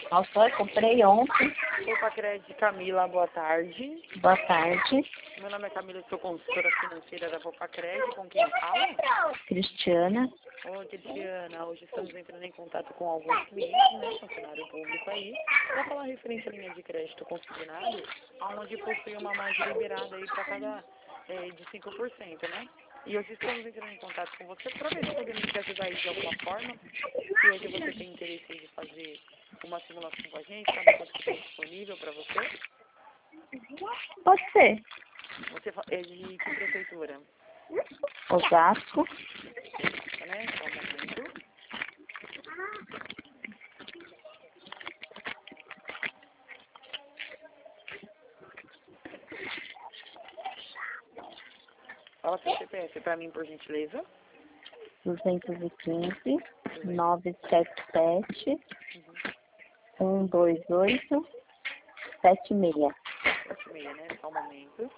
Nossa, comprei ontem. Opa, Crédito Camila, boa tarde. Boa tarde. Meu nome é Camila, sou consultora financeira da Opa Crédito. Com quem fala? Cristiana. Oi, Cristiana. Hoje estamos entrando em contato com alguns clientes, né, funcionário público aí, para falar referente à linha de crédito consignado, onde possui uma margem liberada aí para cada de 5%, né? E hoje estamos entrando em contato com você para ver se podemos te ajudar aí de alguma forma. Se hoje você tem interesse aí de fazer uma simulação com a gente, sabe quanto que tem disponível para você? Pode ser. Você é de que prefeitura? Osasco. Né? Só um momento. Fala seu CPF para mim, por gentileza. 215 977 128 76. 76, né? Só um momento.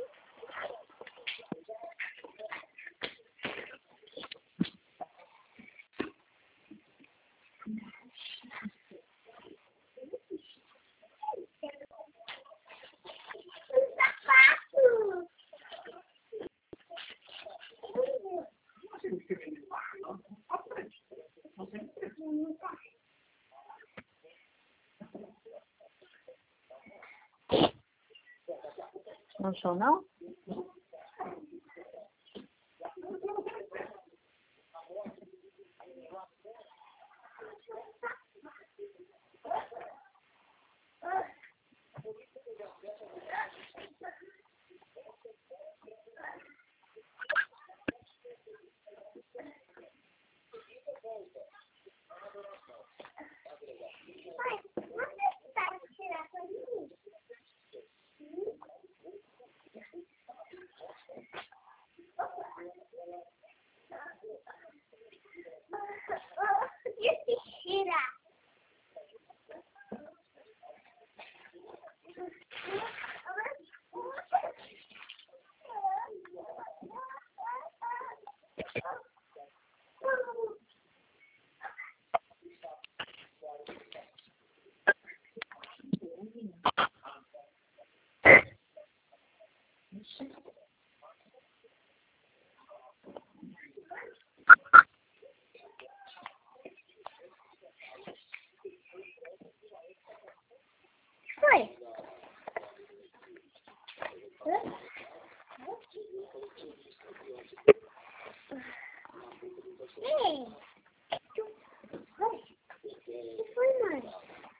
Não achou, não? Foi. Que foi, mãe?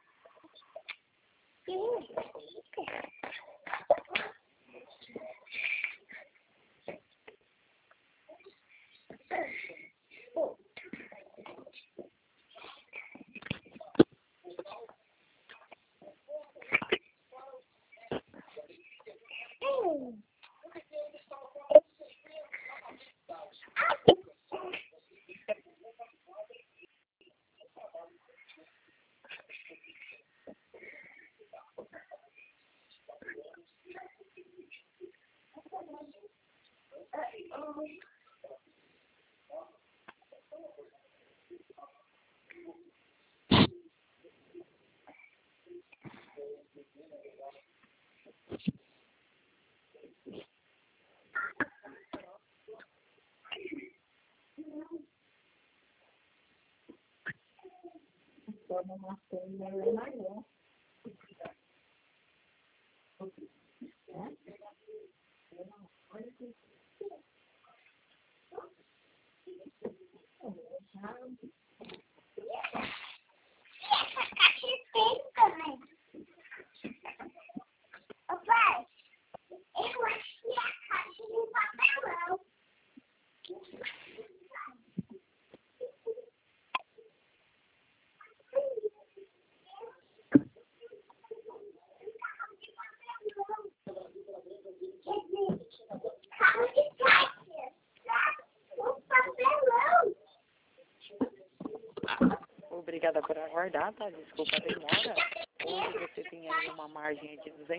Obrigada por aguardar, tá? Desculpa a demora. Hoje você tem aí uma margem de R$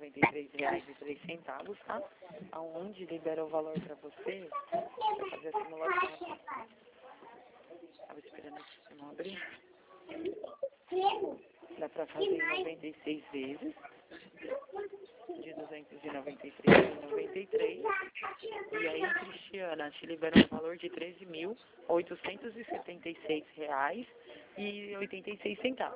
293,03, tá? Aonde libera o valor para você para fazer a simulação aqui. Estava esperando aqui não abrir. Dá para fazer em 96 vezes, de 293,93. E aí, Cristiana, te libera um valor de R$ 13.876,86.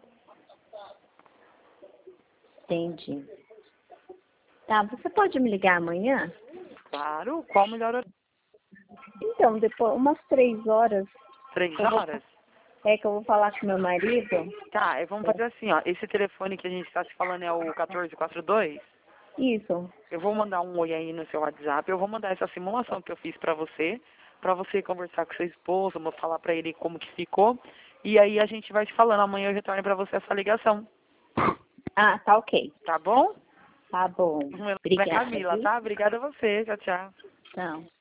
Entendi. Tá, você pode me ligar amanhã? Claro, qual o melhor horário? Então, depois, umas 3 horas. 3 Eu vou- horas? É que eu vou falar com meu marido. Tá, vamos fazer assim, ó. Esse telefone que a gente está se falando é o 1442? Isso. Eu vou mandar um oi aí no seu WhatsApp. Eu vou mandar essa simulação que eu fiz pra você conversar com seu esposo, vou falar pra ele como que ficou. E aí a gente vai se falando. Amanhã eu retorno pra você essa ligação. Ah, tá ok. Tá bom? Tá bom. Meu nome é Obrigada. Camila, Viu? tá? Obrigada a você. Tchau, tchau. Tchau.